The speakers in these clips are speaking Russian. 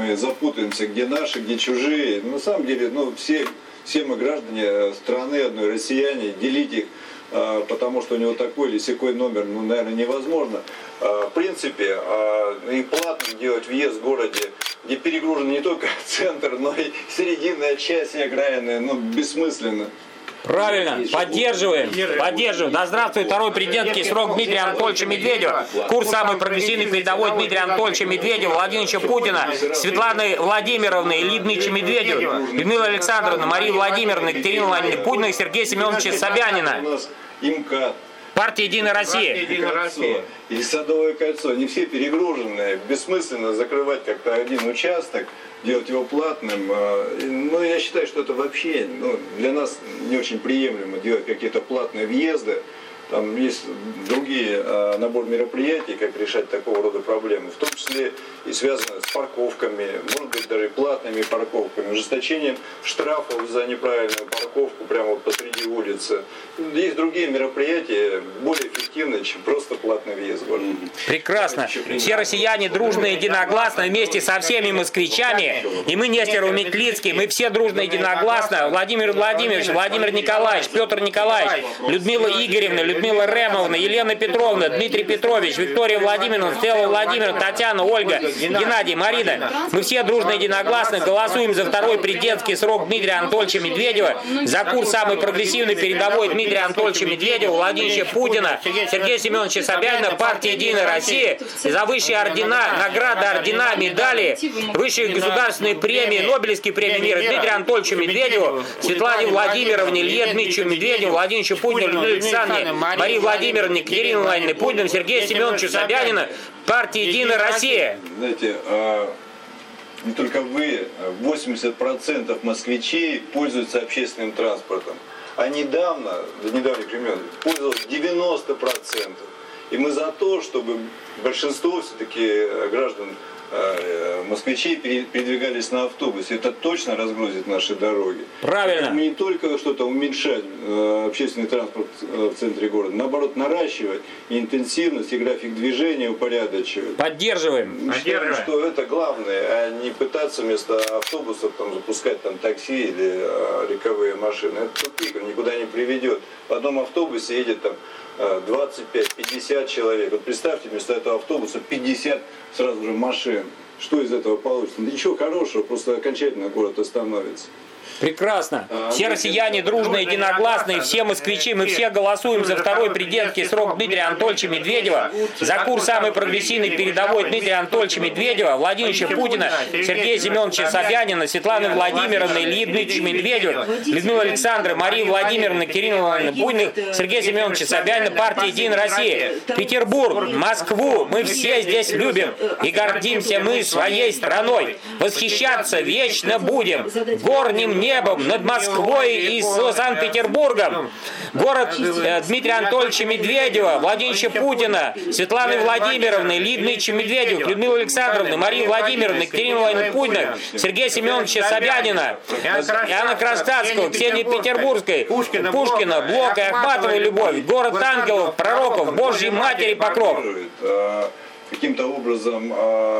мы запутаемся, где наши, где чужие. На самом деле, ну, все мы граждане страны одной, россияне, делить их, потому что у него такой или сякой номер, ну, наверное, невозможно. В принципе, и платным делать въезд в городе, где перегружен не только центр, но и серединная часть и окраинная, ну, бессмысленно. Правильно, поддерживаем. Да здравствует второй президентский срок Дмитрия Анатольевича Медведева. Курс самый прогрессивный передовой Дмитрия Анатольевича Медведева, Владимировича Путина, Светланы Владимировны, Ильи Дмитриевича Медведева, Людмилы Александровны, Марии Владимировны, Екатерины Владимировны Путина и Сергея Семеновича Собянина. Партия «Единая Россия». И Садовое кольцо. Они все перегруженные. Бессмысленно закрывать как-то один участок, делать его платным. Но я считаю, что это вообще для нас не очень приемлемо делать какие-то платные въезды. Там есть другие набор мероприятий, как решать такого рода проблемы, в том числе и связанные с парковками, может быть даже платными парковками, ужесточением штрафов за неправильную парковку прямо вот посреди улицы. Есть другие мероприятия, более эффективные, чем просто платный въезд в город. Прекрасно. Все россияне дружно, единогласно, вместе со всеми москвичами, и мы, Нестеров, Метлицкий, мы все дружно, единогласно, Владимир Владимирович, Владимир Николаевич, Петр Николаевич, Людмила Игоревна, Людмила Ремовна, Елена Петровна, Дмитрий Петрович, Виктория Владимировна, Стелла Владимировна, Татьяна, Ольга, Геннадий, Марина. Мы все дружно, единогласно голосуем за второй президентский срок Дмитрия Анатольевича Медведева, за курс самый прогрессивный передовой Дмитрия Анатольевича Медведева, Владимировича Путина, Сергея Семеновича Собянина, партия «Единая Россия», и за высшие ордена, награды, ордена, медали, высшие государственные премии, Нобелевские премии мира Дмитрию Анатольевичу Медведеву, Светлане Владимировне, Илье Дмитриевичу Медведеву, Владимировичу Путину, Людмиле Александровне, Марии Владимировне, Екатерине Владимировне Путину, Сергею Семеновичу Собянина, партия «Единая Россия». Знаете, не только вы, 80% москвичей пользуются общественным транспортом. А недавно, до недавних времен, пользовалось 90%. И мы за то, чтобы большинство все-таки граждан, москвичей передвигались на автобусе. Это точно разгрузит наши дороги. Правильно. Не только что-то уменьшать общественный транспорт в центре города, наоборот, наращивать и интенсивность, и график движения упорядочивать. Поддерживаем. Мы считаем, что это главное, а не пытаться вместо автобусов там запускать там такси или легковые машины. Это тупик, он никуда не приведет. В одном автобусе едет там 25-50 человек. Вот представьте, вместо этого автобуса 50 сразу же машин. Что из этого получится? Ничего хорошего, просто окончательно город остановится. Прекрасно. Все россияне дружно, единогласно, и все москвичи, мы все голосуем за второй президентский срок Дмитрия Анатольевича Медведева, за курс самый прогрессивный передовой Дмитрия Анатольевича Медведева, Владимировича Путина, Сергея Семеновича Собянина, Светланы Владимировны, Ильи Дмитриевича Медведева, Людмилы Александровны, Марии Владимировны, Екатерины Владимировны Путиных, Сергея Семеновича Собянина, партия «Единая Россия». Петербург, Москву мы все здесь любим и гордимся мы своей страной. Восхищаться вечно будем горним небом над Москвой и Санкт-Петербургом. Город Дмитрия Анатольевича Медведева, Владимировича Путина, Светланы Владимировны, Ильи Дмитриевича Медведева, Людмилы Александровны, Марии Владимировны, Екатерины Владимировны Путиных, Сергея Семеновича Собянина, Иоанна Кронштадтского, Ксении Петербургской, Пушкина, Блока и Ахматовой любовь. Город ангелов, пророков, Божьей Матери покров. Каким-то образом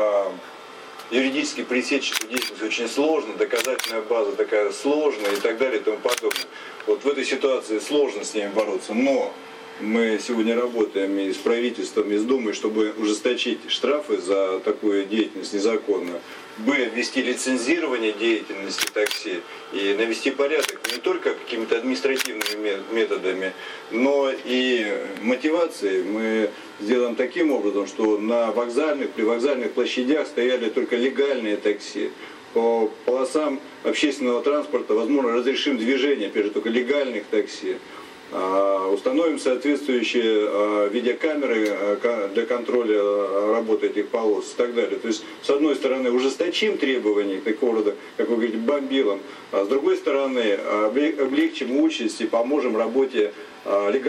юридически пресечь эту деятельность очень сложно, доказательная база такая сложная и так далее и тому подобное. Вот в этой ситуации сложно с ними бороться, но мы сегодня работаем и с правительством, и с Думой, чтобы ужесточить штрафы за такую деятельность незаконную. Ввести лицензирование деятельности такси и навести порядок не только какими-то административными методами, но и мотивацией. Мы сделаем таким образом, что на вокзальных, привокзальных площадях стояли только легальные такси. По полосам общественного транспорта, возможно, разрешим движение, опять только легальных такси. Установим соответствующие видеокамеры для контроля работы этих полос и так далее. То есть, с одной стороны, ужесточим требования такого рода, как вы говорите, бомбилам, а с другой стороны, облегчим участь и поможем работе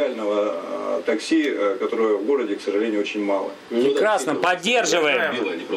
легального такси, которое в городе, к сожалению, очень мало. Прекрасно, поддерживаем.